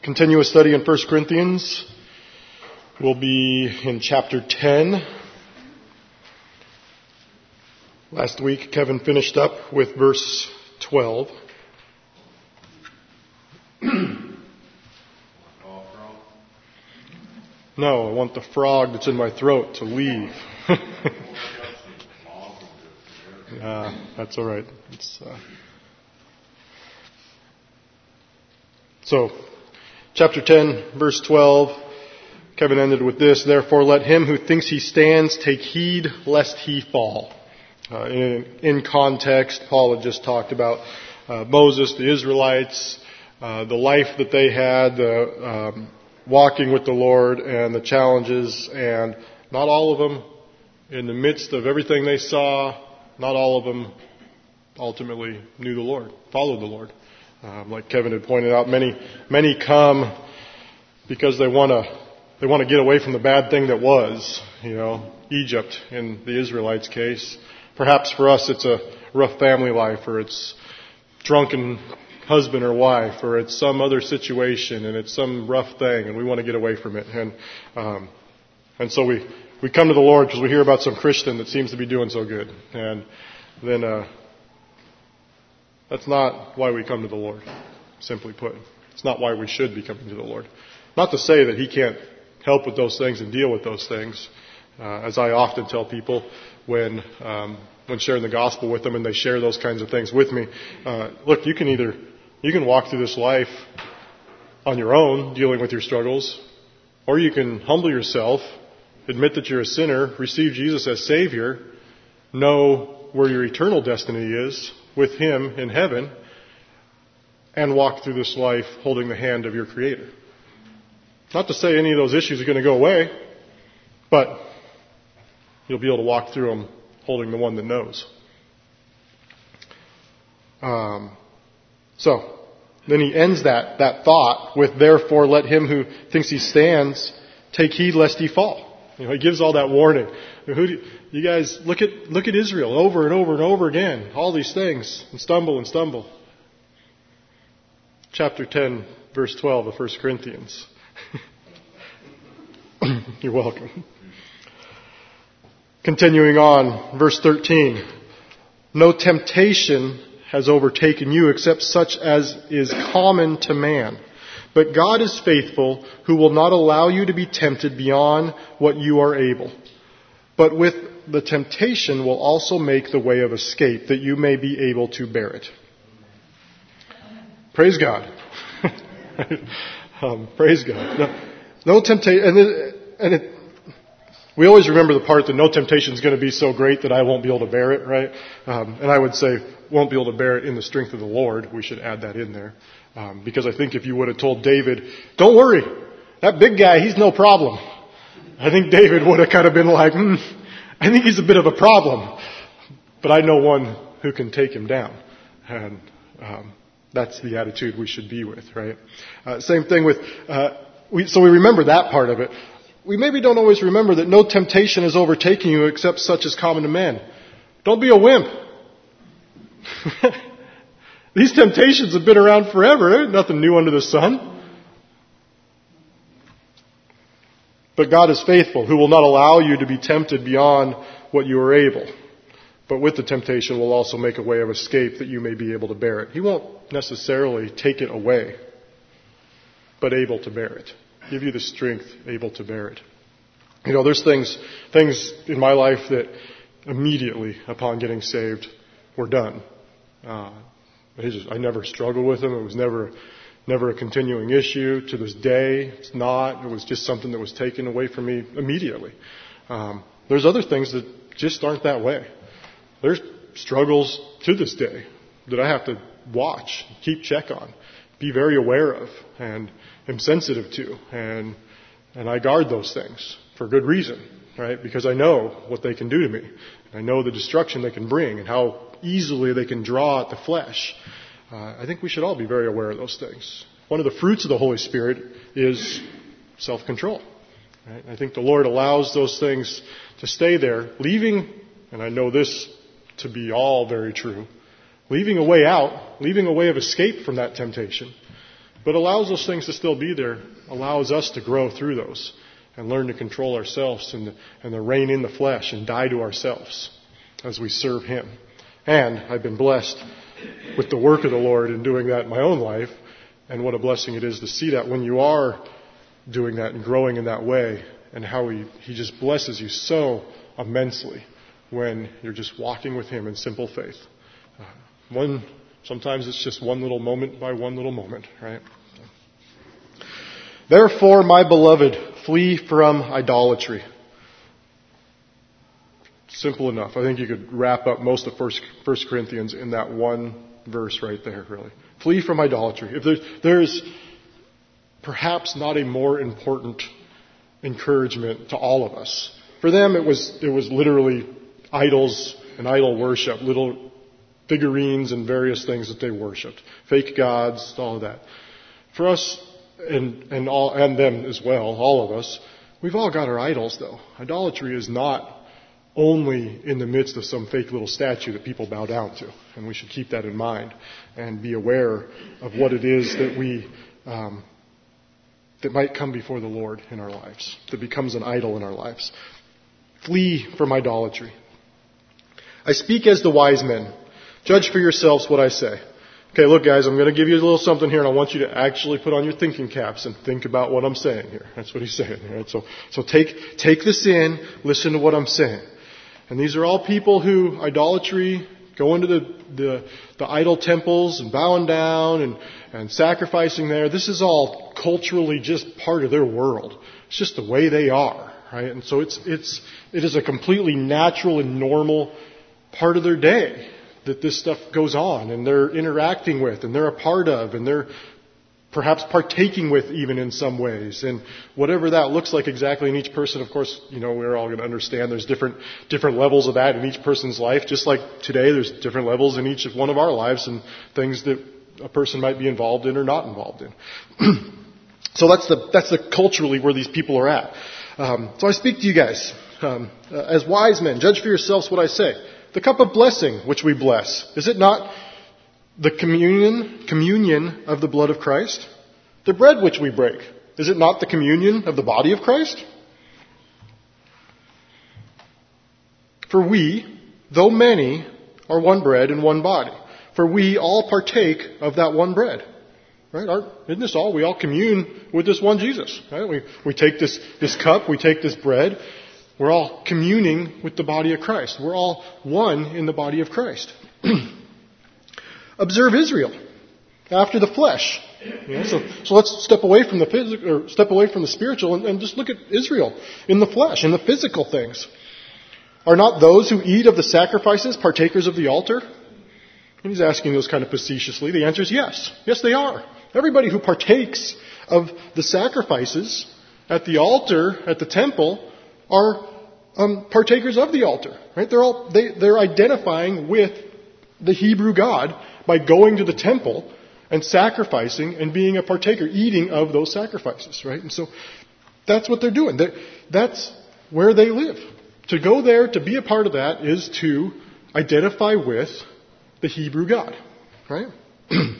Continuous study in 1 Corinthians. We'll be in chapter 10. Last week, Kevin finished up with verse 12. No, I want the frog that's in my throat to leave. That's all right. So, chapter 10, verse 12, Kevin ended with this: "Therefore let him who thinks he stands take heed lest he fall." In context, Paul had just talked about Moses, the Israelites, the life that they had, walking with the Lord, and the challenges, and not all of them, in the midst of everything they saw, not all of them ultimately knew the Lord, followed the Lord. Like Kevin had pointed out, many come because they want to get away from the bad thing that was, Egypt in the Israelites' case. Perhaps for us it's a rough family life, or it's drunken husband or wife, or it's some other situation and it's some rough thing and we want to get away from it. And so we come to the Lord because we hear about some Christian that seems to be doing so good. And then that's not why we come to the Lord, simply put. It's not why we should be coming to the Lord. Not to say that He can't help with those things and deal with those things. As I often tell people when sharing the gospel with them and they share those kinds of things with me, look, you can walk through this life on your own, dealing with your struggles, or you can humble yourself, admit that you're a sinner, receive Jesus as Savior, know where your eternal destiny is with Him in heaven, and walk through this life holding the hand of your Creator. Not to say any of those issues are going to go away, but you'll be able to walk through them holding the one that knows. So, then he ends that thought with, "Therefore let him who thinks he stands take heed lest he fall." He gives all that warning. You guys look at Israel over and over and over again. All these things, and stumble. Chapter 10, verse 12 of 1 Corinthians. You're welcome. Continuing on, verse 13. "No temptation has overtaken you except such as is common to man. But God is faithful, who will not allow you to be tempted beyond what you are able. But with the temptation will also make the way of escape, that you may be able to bear it." Praise God. Praise God. No temptation, we always remember the part that no temptation is going to be so great that I won't be able to bear it, right? And I would say won't be able to bear it in the strength of the Lord. We should add that in there. Because I think if you would have told David, "Don't worry, that big guy, he's no problem," I think David would have kind of been like, I think he's a bit of a problem, but I know one who can take him down. And that's the attitude we should be with, right? Same thing with, so we remember that part of it. We maybe don't always remember that no temptation is overtaking you except such as common to men. Don't be a wimp. These temptations have been around forever. There's nothing new under the sun. But God is faithful, who will not allow you to be tempted beyond what you are able. But with the temptation will also make a way of escape, that you may be able to bear it. He won't necessarily take it away, but able to bear it. Give you the strength, able to bear it. There's things in my life that immediately upon getting saved were done. I never struggled with them. It was never a continuing issue. To this day, it's not. It was just something that was taken away from me immediately. There's other things that just aren't that way. There's struggles to this day that I have to watch, keep check on, be very aware of, and am sensitive to, and I guard those things for good reason, right? Because I know what they can do to me. I know the destruction they can bring and how easily they can draw at the flesh. I think we should all be very aware of those things. One of the fruits of the Holy Spirit is self-control. Right? I think the Lord allows those things to stay there, leaving, and I know this to be all very true, leaving a way out, leaving a way of escape from that temptation. but allows those things to still be there, allows us to grow through those and learn to control ourselves and to rein in the flesh and die to ourselves as we serve Him. And I've been blessed with the work of the Lord in doing that in my own life, and what a blessing it is to see that when you are doing that and growing in that way, and how He just blesses you so immensely when you're just walking with Him in simple faith. Sometimes it's just one little moment by one little moment, right? Therefore, my beloved, flee from idolatry. Simple enough. I think you could wrap up most of 1 Corinthians in that one verse right there, really. Flee from idolatry. If there's perhaps not a more important encouragement to all of us. For them, it was literally idols and idol worship, little figurines and various things that they worshipped, fake gods, all of that. For us and them as well, all of us, we've all got our idols, though. Idolatry is not only in the midst of some fake little statue that people bow down to, and we should keep that in mind and be aware of what it is that we that might come before the Lord in our lives, that becomes an idol in our lives. Flee from idolatry. I speak as the wise men. Judge for yourselves what I say. Okay, look guys, I'm going to give you a little something here, and I want you to actually put on your thinking caps and think about what I'm saying here. That's what he's saying. Right? So take this in, listen to what I'm saying. And these are all people who idolatry, go into the idol temples and bowing down and sacrificing there. This is all culturally just part of their world. It's just the way they are, right? And so it is a completely natural and normal part of their day that this stuff goes on, and they're interacting with, and they're a part of, and they're perhaps partaking with even in some ways. And whatever that looks like exactly in each person, of course, we're all going to understand there's different levels of that in each person's life. Just like today, there's different levels in each of one of our lives and things that a person might be involved in or not involved in. So that's the culturally where these people are at. So I speak to you guys as wise men. Judge for yourselves what I say. The cup of blessing which we bless, is it not the communion of the blood of Christ? The bread which we break, is it not the communion of the body of Christ? For we, though many, are one bread and one body. For we all partake of that one bread. Right? Isn't this all? We all commune with this one Jesus. Right? We take this cup, we take this bread. We're all communing with the body of Christ. We're all one in the body of Christ. Observe Israel after the flesh. So let's step away from the physical, or step away from the spiritual, and just look at Israel in the flesh, in the physical things. Are not those who eat of the sacrifices partakers of the altar? And he's asking those kind of facetiously. The answer is yes. Yes, they are. Everybody who partakes of the sacrifices at the altar, at the temple, are partakers of the altar. Right? They're identifying with the Hebrew God by going to the temple and sacrificing and being a partaker, eating of those sacrifices. Right? And so that's what they're doing. That's where they live. To go there, to be a part of that, is to identify with the Hebrew God. Right? And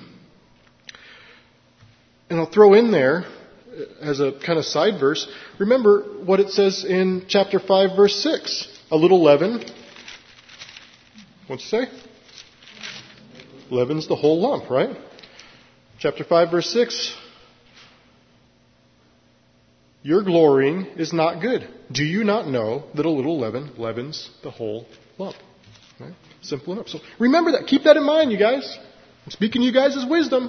I'll throw in there, as a kind of side verse, remember what it says in chapter 5, verse 6. A little leaven. What's it say? Leaven's the whole lump, right? Chapter 5, verse 6. Your glorying is not good. Do you not know that a little leaven leavens the whole lump? Right? Simple enough. So remember that. Keep that in mind, you guys. I'm speaking to you guys as wisdom.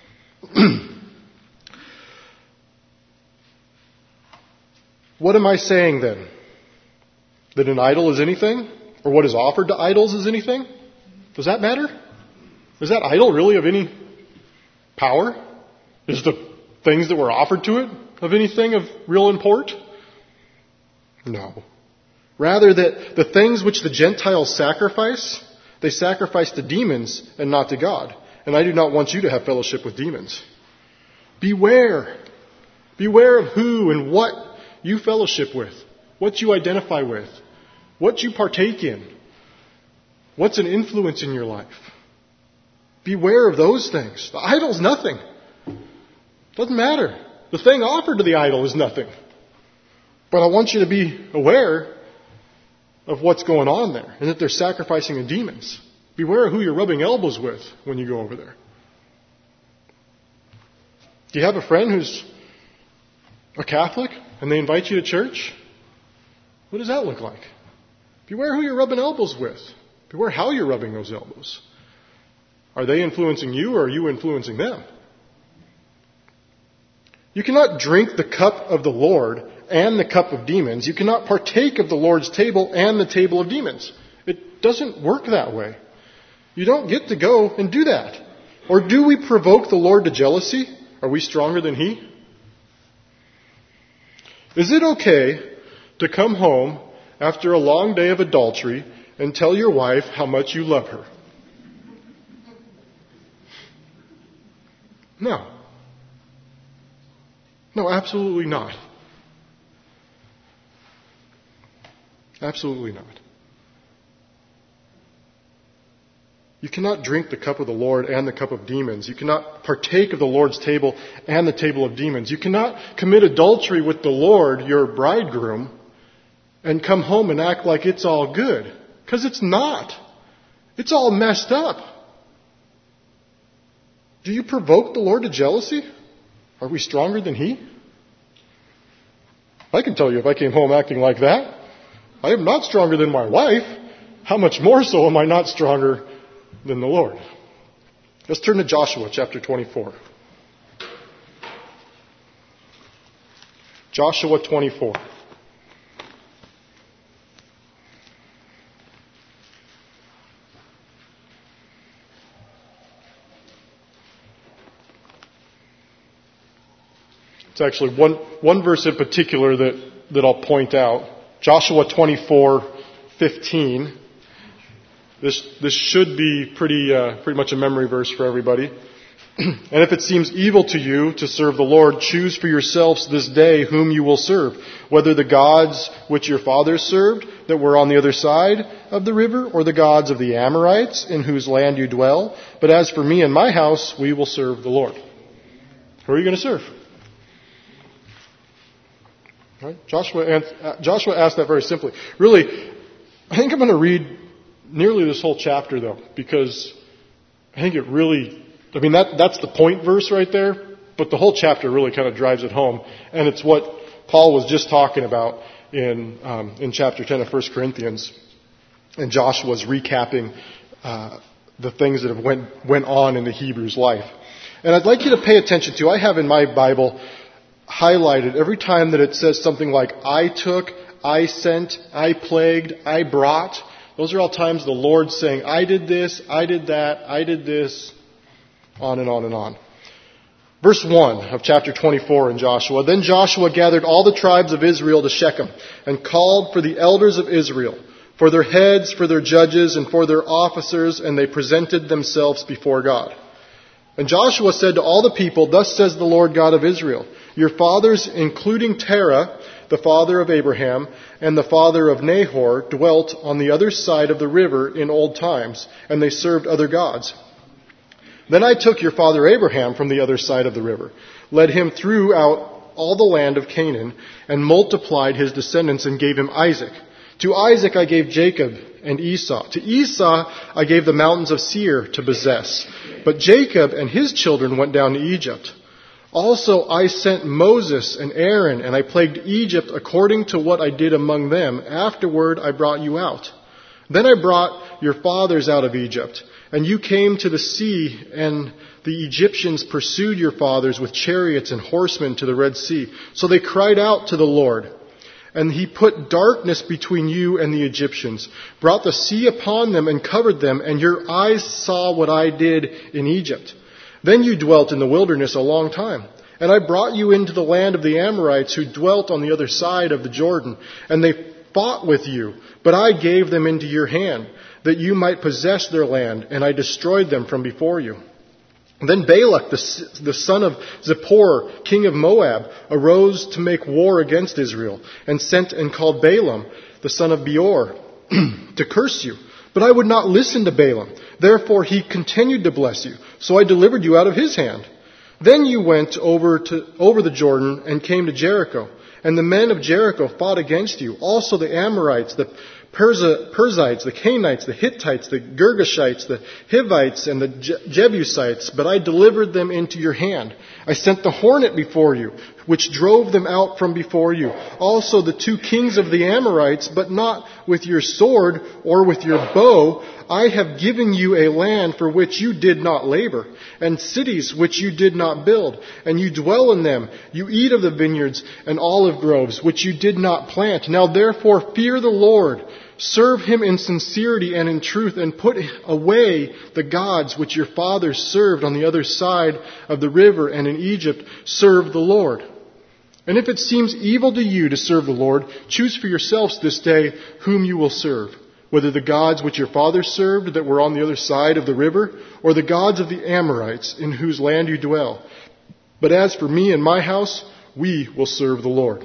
What am I saying then? That an idol is anything? Or what is offered to idols is anything? Does that matter? Is that idol really of any power? Is the things that were offered to it of anything of real import? No. Rather, that the things which the Gentiles sacrifice, they sacrifice to demons and not to God. And I do not want you to have fellowship with demons. Beware. Beware of who and what you fellowship with, what you identify with, what you partake in, what's an influence in your life. Beware of those things. The idol's nothing. Doesn't matter. The thing offered to the idol is nothing. But I want you to be aware of what's going on there and that they're sacrificing the demons. Beware of who you're rubbing elbows with when you go over there. Do you have a friend who's a Catholic and they invite you to church? What does that look like? Beware who you're rubbing elbows with. Beware how you're rubbing those elbows. Are they influencing you or are you influencing them? You cannot drink the cup of the Lord and the cup of demons. You cannot partake of the Lord's table and the table of demons. It doesn't work that way. You don't get to go and do that. Or do we provoke the Lord to jealousy? Are we stronger than He? Is it okay to come home after a long day of adultery and tell your wife how much you love her? No. No, absolutely not. Absolutely not. You cannot drink the cup of the Lord and the cup of demons. You cannot partake of the Lord's table and the table of demons. You cannot commit adultery with the Lord, your bridegroom, and come home and act like it's all good. Because it's not. It's all messed up. Do you provoke the Lord to jealousy? Are we stronger than He? I can tell you if I came home acting like that, I am not stronger than my wife. How much more so am I not stronger than the Lord? Let's turn to Joshua chapter 24. Joshua 24. It's actually one verse in particular that I'll point out. Joshua 24:15. This should be pretty much a memory verse for everybody. And if it seems evil to you to serve the Lord, choose for yourselves this day whom you will serve, whether the gods which your fathers served that were on the other side of the river, or the gods of the Amorites in whose land you dwell. But as for me and my house, we will serve the Lord. Who are you going to serve? Right? Joshua asked that very simply. Really, I think I'm going to read nearly this whole chapter, though, because I think that's the point verse right there, but the whole chapter really kind of drives it home. And it's what Paul was just talking about in chapter 10 of 1 Corinthians. And Joshua's recapping the things that have went on in the Hebrew's life. And I'd like you to pay attention to, I have in my Bible highlighted every time that it says something like, I took, I sent, I plagued, I brought. Those are all times the Lord's saying, I did this, I did that, I did this, on and on and on. Verse 1 of chapter 24 in Joshua. Then Joshua gathered all the tribes of Israel to Shechem and called for the elders of Israel, for their heads, for their judges, and for their officers, and they presented themselves before God. And Joshua said to all the people, Thus says the Lord God of Israel, your fathers, including Terah, the father of Abraham, and the father of Nahor, dwelt on the other side of the river in old times, and they served other gods. Then I took your father Abraham from the other side of the river, led him throughout all the land of Canaan, and multiplied his descendants and gave him Isaac. To Isaac I gave Jacob and Esau. To Esau I gave the mountains of Seir to possess. But Jacob and his children went down to Egypt. Also I sent Moses and Aaron, and I plagued Egypt according to what I did among them. Afterward I brought you out. Then I brought your fathers out of Egypt, and you came to the sea, and the Egyptians pursued your fathers with chariots and horsemen to the Red Sea. So they cried out to the Lord, and he put darkness between you and the Egyptians, brought the sea upon them and covered them, and your eyes saw what I did in Egypt. Then you dwelt in the wilderness a long time. And I brought you into the land of the Amorites who dwelt on the other side of the Jordan. And they fought with you, but I gave them into your hand, that you might possess their land, and I destroyed them from before you. Then Balak, the son of Zippor, king of Moab, arose to make war against Israel, and sent and called Balaam, the son of Beor, to curse you. But I would not listen to Balaam. Therefore he continued to bless you. So I delivered you out of his hand. Then you went over the Jordan and came to Jericho. And the men of Jericho fought against you. Also the Amorites, the Perizzites, the Canaanites, the Hittites, the Girgashites, the Hivites, and the Jebusites. But I delivered them into your hand. I sent the hornet before you, which drove them out from before you. Also the 2 kings of the Amorites, but not with your sword or with your bow. I have given you a land for which you did not labor, and cities which you did not build, and you dwell in them. You eat of the vineyards and olive groves, which you did not plant. Now therefore fear the Lord. Serve him in sincerity and in truth, and put away the gods which your fathers served on the other side of the river and in Egypt. Serve the Lord. And if it seems evil to you to serve the Lord, choose for yourselves this day whom you will serve, whether the gods which your fathers served that were on the other side of the river, or the gods of the Amorites in whose land you dwell. But as for me and my house, we will serve the Lord.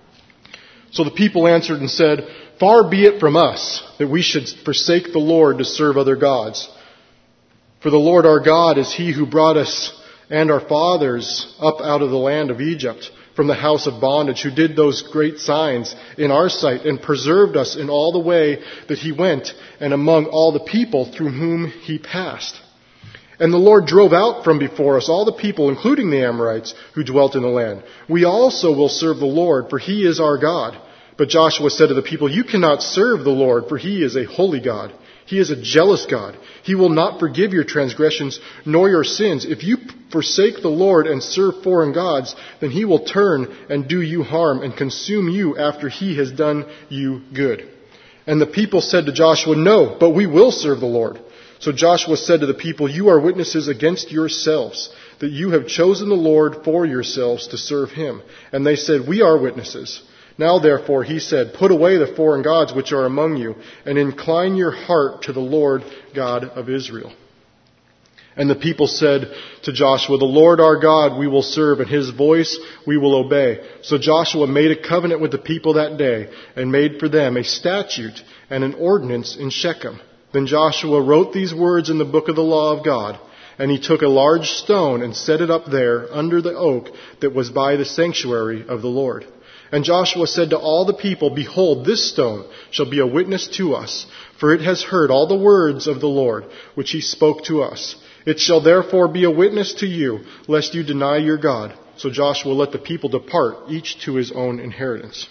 So the people answered and said, Far be it from us that we should forsake the Lord to serve other gods. For the Lord our God is he who brought us and our fathers up out of the land of Egypt, from the house of bondage, who did those great signs in our sight and preserved us in all the way that he went and among all the people through whom he passed. And the Lord drove out from before us all the people, including the Amorites, who dwelt in the land. We also will serve the Lord, for he is our God. But Joshua said to the people, You cannot serve the Lord, for he is a holy God. He is a jealous God. He will not forgive your transgressions nor your sins. If you forsake the Lord and serve foreign gods, then he will turn and do you harm and consume you after he has done you good. And the people said to Joshua, No, but we will serve the Lord. So Joshua said to the people, You are witnesses against yourselves, that you have chosen the Lord for yourselves to serve him. And they said, We are witnesses. Now therefore, he said, Put away the foreign gods which are among you, and incline your heart to the Lord God of Israel. And the people said to Joshua, The Lord our God we will serve, and his voice we will obey. So Joshua made a covenant with the people that day, and made for them a statute and an ordinance in Shechem. Then Joshua wrote these words in the book of the law of God, and he took a large stone and set it up there under the oak that was by the sanctuary of the Lord. And Joshua said to all the people, Behold, this stone shall be a witness to us, for it has heard all the words of the Lord, which he spoke to us. It shall therefore be a witness to you, lest you deny your God. So Joshua let the people depart, each to his own inheritance.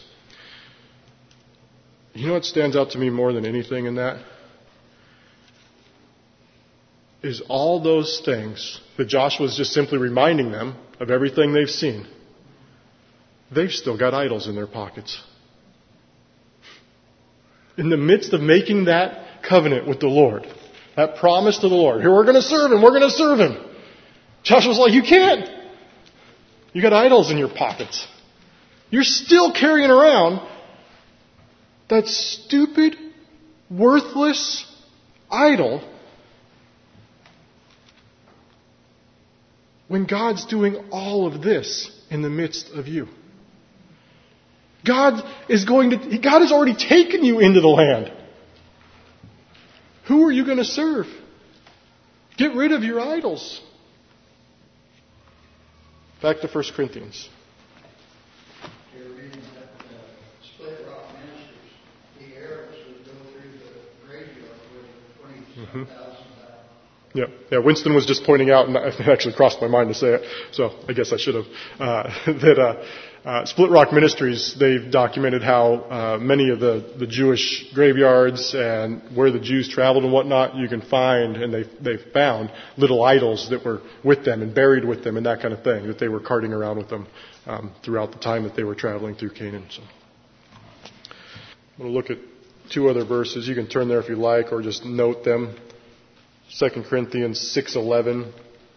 You know what stands out to me more than anything in that? Is all those things that Joshua is just simply reminding them of everything they've seen. They've still got idols in their pockets. In the midst of making that covenant with the Lord, that promise to the Lord, here we're going to serve him, we're going to serve him. Joshua's like, you can't. You got idols in your pockets. You're still carrying around that stupid, worthless idol when God's doing all of this in the midst of you. God has already taken you into the land. Who are you going to serve? Get rid of your idols. Back to 1 Corinthians. You're reading that Split Rock Ministries. The Arabs would go through the graveyard where 20,000 Yeah. Winston was just pointing out, and it actually crossed my mind to say it, so I guess I should have, that Split Rock Ministries, they've documented how many of the Jewish graveyards and where the Jews traveled and whatnot, you can find, and they've found little idols that were with them and buried with them and that kind of thing, that they were carting around with them throughout the time that they were traveling through Canaan. So I'm going to look at two other verses. You can turn there if you like, or just note them. 2 Corinthians 6:11.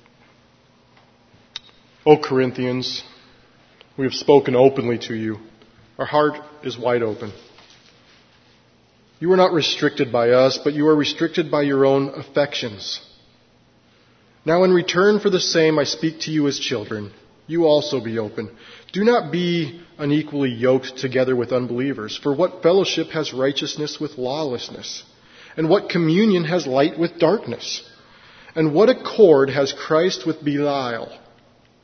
O Corinthians, we have spoken openly to you. Our heart is wide open. You are not restricted by us, but you are restricted by your own affections. Now in return for the same, I speak to you as children. You also be open. Do not be unequally yoked together with unbelievers. For what fellowship has righteousness with lawlessness? And what communion has light with darkness? And what accord has Christ with Belial?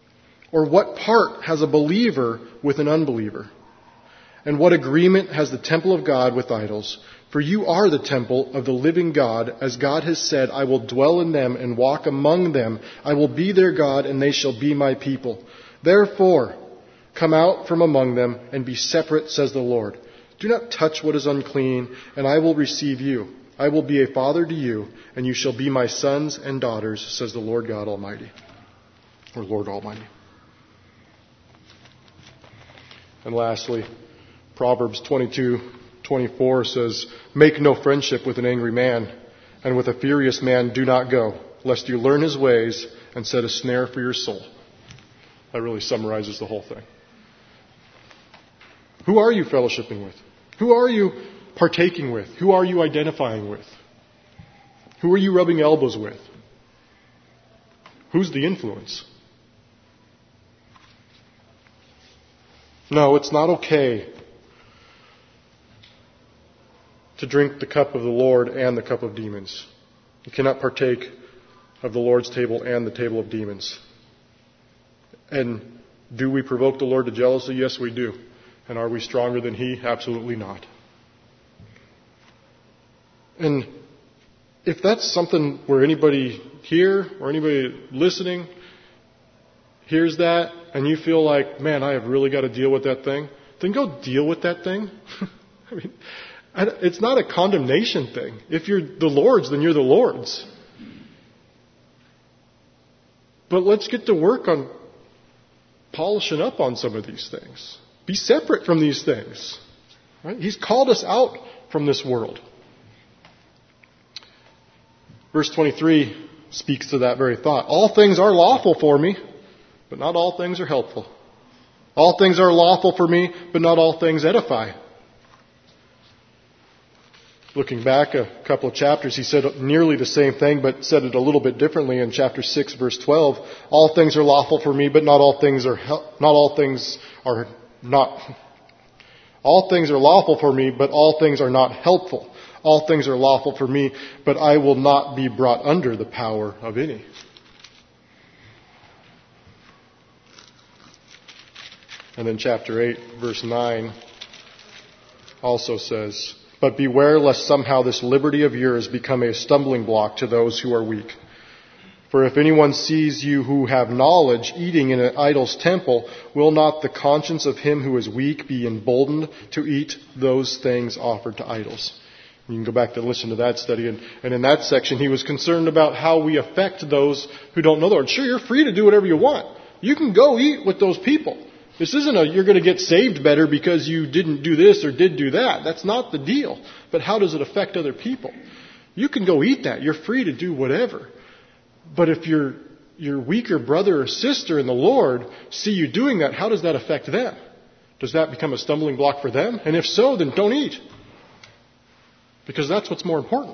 Or what part has a believer with an unbeliever? And what agreement has the temple of God with idols? For you are the temple of the living God, as God has said, I will dwell in them and walk among them. I will be their God, and they shall be my people. Therefore, come out from among them and be separate, says the Lord. Do not touch what is unclean, and I will receive you. I will be a father to you, and you shall be my sons and daughters, says the Lord God Almighty. Or Lord Almighty. And lastly, Proverbs 22:24 says, make no friendship with an angry man, and with a furious man do not go, lest you learn his ways and set a snare for your soul. That really summarizes the whole thing. Who are you fellowshipping with? Who are you partaking with? Who are you identifying with? Who are you rubbing elbows with? Who's the influence? No, it's not okay to drink the cup of the Lord and the cup of demons. You cannot partake of the Lord's table and the table of demons. And do we provoke the Lord to jealousy? Yes, we do. And are we stronger than He? Absolutely not. And if that's something where anybody here or anybody listening hears that and you feel like, man, I have really got to deal with that thing, then go deal with that thing. I mean, it's not a condemnation thing. If you're the Lord's, then you're the Lord's. But let's get to work on polishing up on some of these things. Be separate from these things. Right? He's called us out from this world. Verse 23 speaks to that very thought. All things are lawful for me, but not all things are helpful. All things are lawful for me, but not all things edify. Looking back a couple of chapters, he said nearly the same thing, but said it a little bit differently in chapter 6, verse 12. All things are lawful for me, but not all things are All things are lawful for me, but all things are not helpful. All things are lawful for me, but I will not be brought under the power of any. And then chapter 8, verse 9 also says, but beware lest somehow this liberty of yours become a stumbling block to those who are weak. For if anyone sees you who have knowledge eating in an idol's temple, will not the conscience of him who is weak be emboldened to eat those things offered to idols? You can go back to listen to that study. And in that section, he was concerned about how we affect those who don't know the Lord. Sure, you're free to do whatever you want. You can go eat with those people. This isn't you're going to get saved better because you didn't do this or did do that. That's not the deal. But how does it affect other people? You can go eat that. You're free to do whatever. But if your weaker brother or sister in the Lord see you doing that, how does that affect them? Does that become a stumbling block for them? And if so, then don't eat. Because that's what's more important.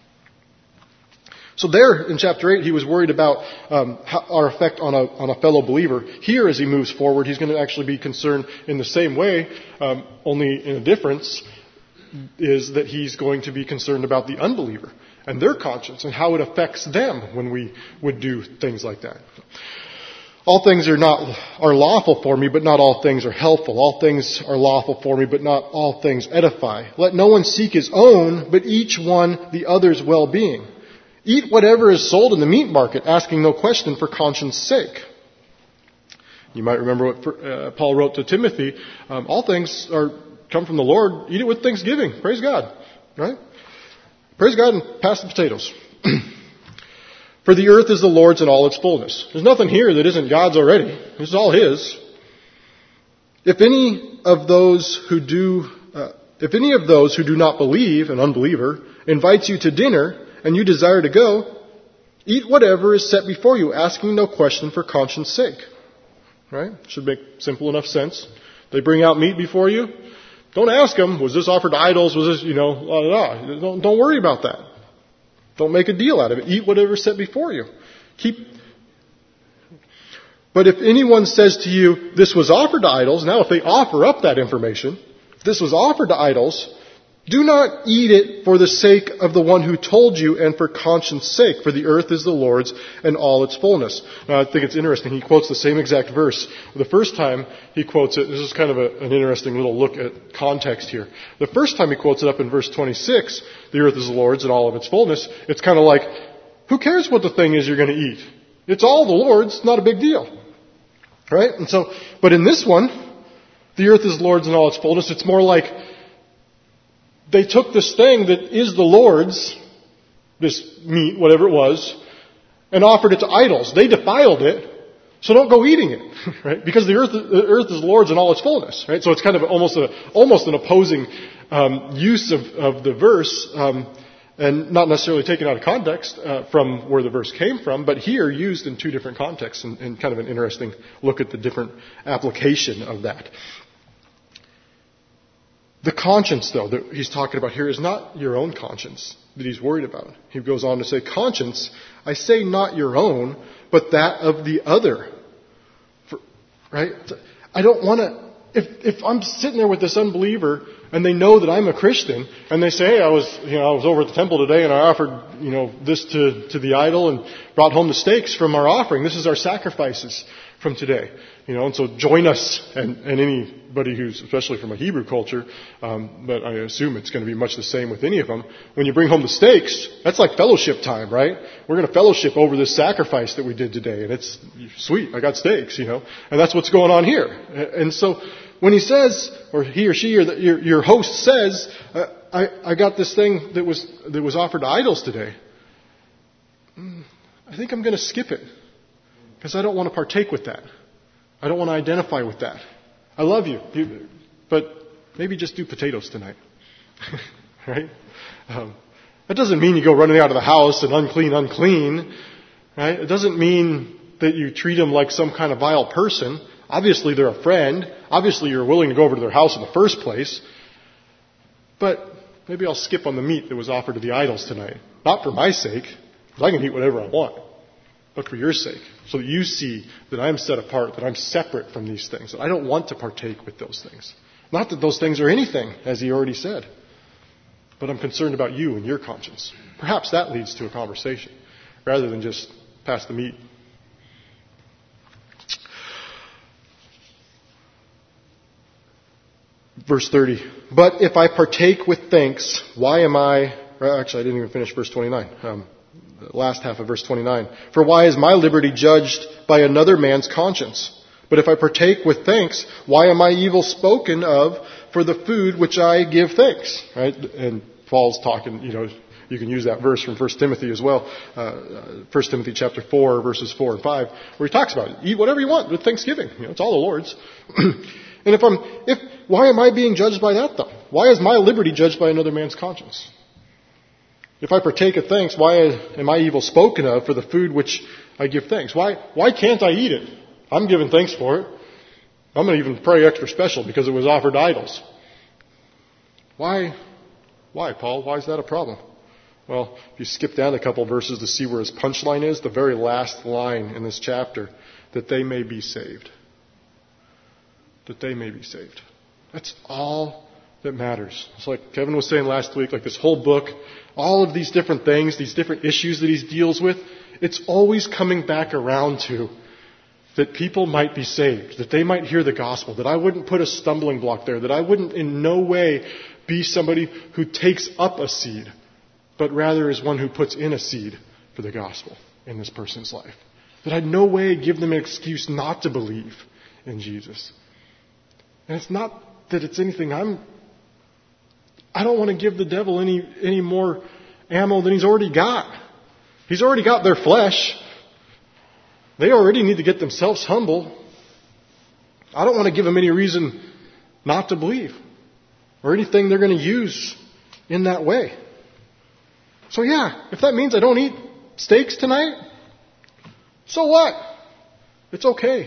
So there in chapter 8, he was worried about our effect on a fellow believer. Here, as he moves forward, he's going to actually be concerned in the same way, only in a difference, is that he's going to be concerned about the unbeliever and their conscience and how it affects them when we would do things like that. All things are lawful for me, but not all things are helpful. All things are lawful for me, but not all things edify. Let no one seek his own, but each one the other's well-being. Eat whatever is sold in the meat market, asking no question for conscience sake. You might remember what Paul wrote to Timothy. All things come from the Lord. Eat it with thanksgiving. Praise God. Right? Praise God and pass the potatoes. For the earth is the Lord's in all its fullness. There's nothing here that isn't God's already. This is all His. If any of those who do not believe, an unbeliever, invites you to dinner, and you desire to go, eat whatever is set before you, asking no question for conscience sake. Right? Should make simple enough sense. They bring out meat before you. Don't ask them, was this offered to idols? Was this, blah, blah, blah. Don't worry about that. Don't make a deal out of it. Eat whatever is set before you. But if anyone says to you, this was offered to idols, now if they offer up that information, if this was offered to idols, Do not eat it for the sake of the one who told you and for conscience sake, for the earth is the Lord's and all its fullness. Now, I think it's interesting. He quotes the same exact verse. The first time he quotes it, this is kind of an interesting little look at context here. The first time he quotes it up in verse 26, the earth is the Lord's and all of its fullness, it's kind of like, who cares what the thing is you're going to eat? It's all the Lord's, not a big deal. Right? And so, but in this one, the earth is the Lord's and all its fullness, it's more like, they took this thing that is the Lord's, this meat, whatever it was, and offered it to idols. They defiled it, so don't go eating it, right? Because the earth is the Lord's in all its fullness, right? So it's kind of almost an opposing use of the verse, and not necessarily taken out of context from where the verse came from, but here used in two different contexts, and kind of an interesting look at the different application of that. The conscience, though, that he's talking about here is not your own conscience that he's worried about. He goes on to say, conscience, I say not your own, but that of the other. Right? I don't want to, if I'm sitting there with this unbeliever and they know that I'm a Christian and they say, hey, I was over at the temple today and I offered, this to the idol and brought home the steaks from our offering. This is our sacrifices from today. And so join us and anybody who's, especially from a Hebrew culture, but I assume it's going to be much the same with any of them. When you bring home the steaks, that's like fellowship time, right? We're going to fellowship over this sacrifice that we did today, and it's sweet. I got steaks, and that's what's going on here. And so when he says, or he or she, or your host says, I got this thing that was offered to idols today, I think I'm going to skip it because I don't want to partake with that. I don't want to identify with that. I love you, but maybe just do potatoes tonight. Right? That doesn't mean you go running out of the house and unclean. Right? It doesn't mean that you treat them like some kind of vile person. Obviously, they're a friend. Obviously, you're willing to go over to their house in the first place. But maybe I'll skip on the meat that was offered to the idols tonight. Not for my sake, because I can eat whatever I want. But for your sake, so that you see that I'm set apart, that I'm separate from these things, that I don't want to partake with those things. Not that those things are anything, as he already said, but I'm concerned about you and your conscience. Perhaps that leads to a conversation, rather than just pass the meat. Verse 30. But if I partake with thanks, why am I... Actually, I didn't even finish verse 29. The last half of verse 29. For why is my liberty judged by another man's conscience? But if I partake with thanks, why am I evil spoken of for the food which I give thanks? Right? And Paul's talking, you can use that verse from 1 Timothy as well. 1 Timothy chapter 4, verses 4 and 5, where he talks about it. Eat whatever you want with thanksgiving. It's all the Lord's. And why am I being judged by that though? Why is my liberty judged by another man's conscience? If I partake of thanks, why am I evil spoken of for the food which I give thanks? Why can't I eat it? I'm giving thanks for it. I'm going to even pray extra special because it was offered to idols. Why, Paul? Why is that a problem? Well, if you skip down a couple verses to see where his punchline is, the very last line in this chapter, that they may be saved. That they may be saved. That's all that matters. It's like Kevin was saying last week, like this whole book, all of these different things, these different issues that he deals with, it's always coming back around to that people might be saved, that they might hear the gospel, that I wouldn't put a stumbling block there, that I wouldn't in no way be somebody who takes up a seed, but rather is one who puts in a seed for the gospel in this person's life. That I'd no way give them an excuse not to believe in Jesus. And it's not that it's anything I don't want to give the devil any more ammo than he's already got. He's already got their flesh. They already need to get themselves humble. I don't want to give them any reason not to believe or anything they're going to use in that way. So yeah, if that means I don't eat steaks tonight, so what? It's okay.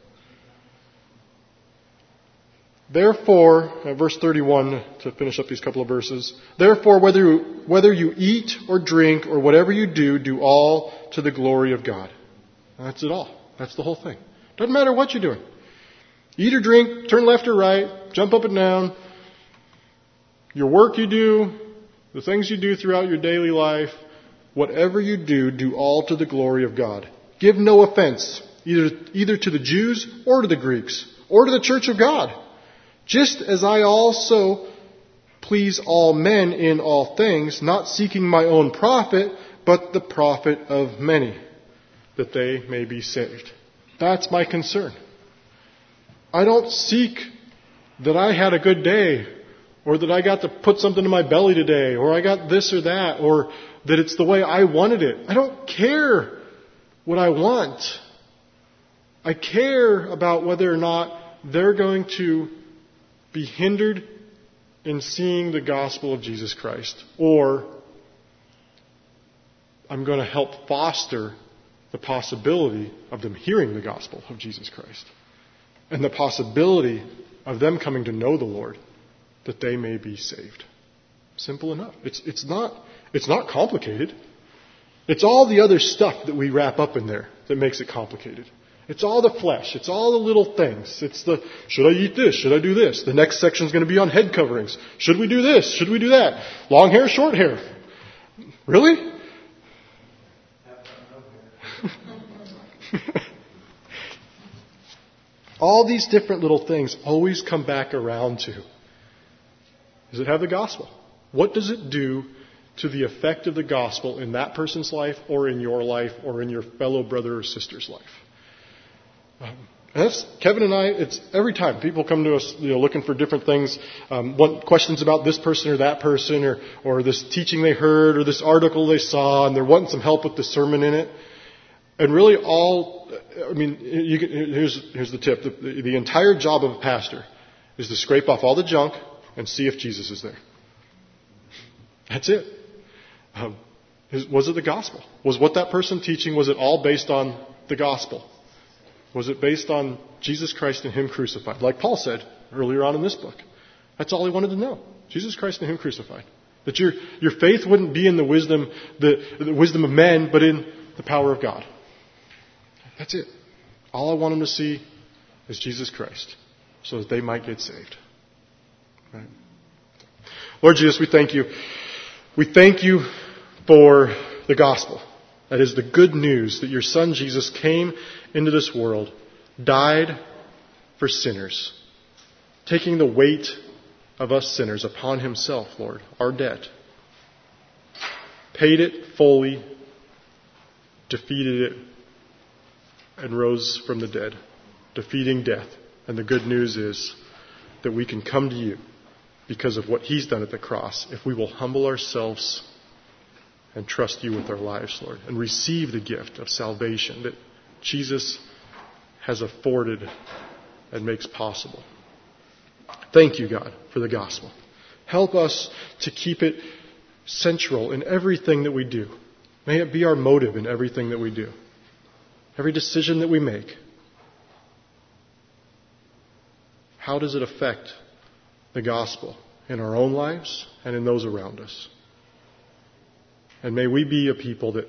Therefore, verse 31, to finish up these couple of verses, therefore, whether you eat or drink or whatever you do, do all to the glory of God. That's it all. That's the whole thing. Doesn't matter what you're doing. Eat or drink, turn left or right, jump up and down, Your work you do, the things you do throughout your daily life, whatever you do, do all to the glory of God. Give no offense, either to the Jews or to the Greeks, or to the church of God. Just as I also please all men in all things, not seeking my own profit, but the profit of many, that they may be saved. That's my concern. I don't seek that I had a good day, or that I got to put something in my belly today, or I got this or that, or that it's the way I wanted it. I don't care what I want. I care about whether or not they're going to be hindered in seeing the gospel of Jesus Christ, or I'm going to help foster the possibility of them hearing the gospel of Jesus Christ and the possibility of them coming to know the Lord, that they may be saved. Simple enough. It's not complicated. It's all the other stuff that we wrap up in there that makes it complicated. It's all the flesh. It's all the little things. It's the, should I eat this? Should I do this? The next section is going to be on head coverings. Should we do this? Should we do that? Long hair, short hair. Really? All these different little things always come back around to, does it have the gospel? What does it do to the effect of the gospel in that person's life, or in your life, or in your fellow brother or sister's life? That's Kevin and I. It's every time people come to us, looking for different things, want questions about this person or that person, or this teaching they heard, or this article they saw, and they're wanting some help with the sermon in it. And really, here's the tip: the entire job of a pastor is to scrape off all the junk and see if Jesus is there. That's it. Was it the gospel? Was what that person teaching, was it all based on the gospel? Was it based on Jesus Christ and Him crucified? Like Paul said earlier on in this book. That's all he wanted to know. Jesus Christ and Him crucified. That your faith wouldn't be in the wisdom of men, but in the power of God. That's it. All I want them to see is Jesus Christ, so that they might get saved. Right? Lord Jesus, we thank you. We thank you for the gospel. That is the good news that your Son Jesus came into this world, died for sinners, taking the weight of us sinners upon Himself, Lord, our debt, paid it fully, defeated it, and rose from the dead, defeating death. And the good news is that we can come to you because of what He's done at the cross, if we will humble ourselves and trust you with our lives, Lord, and receive the gift of salvation that Jesus has afforded and makes possible. Thank you, God, for the gospel. Help us to keep it central in everything that we do. May it be our motive in everything that we do. Every decision that we make. How does it affect the gospel in our own lives and in those around us? And may we be a people that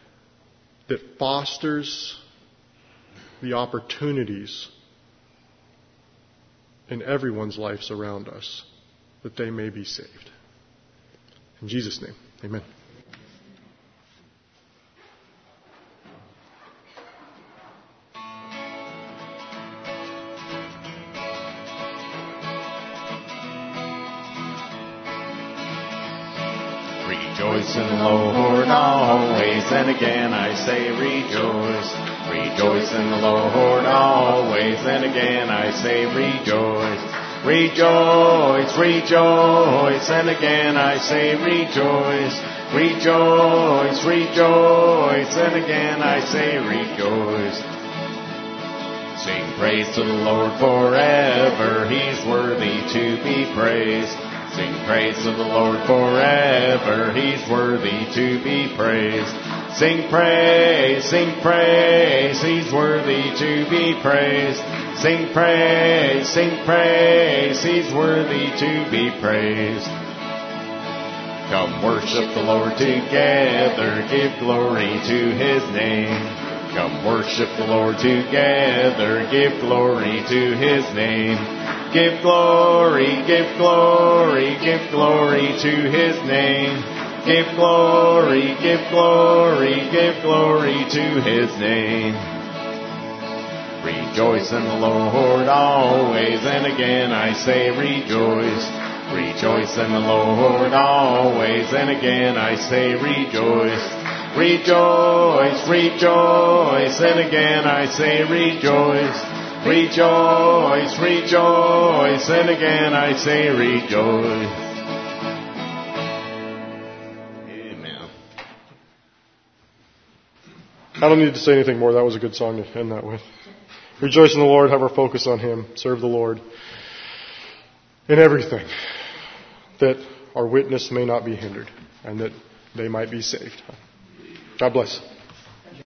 fosters the opportunities in everyone's lives around us, that they may be saved. In Jesus' name, amen. Rejoice in the Lord always, and again I say rejoice. Rejoice in the Lord always, and again I say rejoice. Rejoice, rejoice, and again I say rejoice. Rejoice, rejoice, and again I say rejoice. Sing praise to the Lord forever, He's worthy to be praised. Sing praise to the Lord forever, He's worthy to be praised. Sing praise, He's worthy to be praised. Sing praise, He's worthy to be praised. Come worship the Lord together, give glory to His name. Come worship the Lord together, give glory to His name. Give glory, give glory, give glory to His name. Give glory, give glory, give glory to His name. Rejoice in the Lord always, and again I say rejoice. Rejoice in the Lord always, and again I say rejoice. Rejoice, rejoice, and again I say rejoice. Rejoice, rejoice, and again I say rejoice. Amen. I don't need to say anything more. That was a good song to end that with. Rejoice in the Lord, have our focus on Him, serve the Lord in everything, that our witness may not be hindered, and that they might be saved. God bless.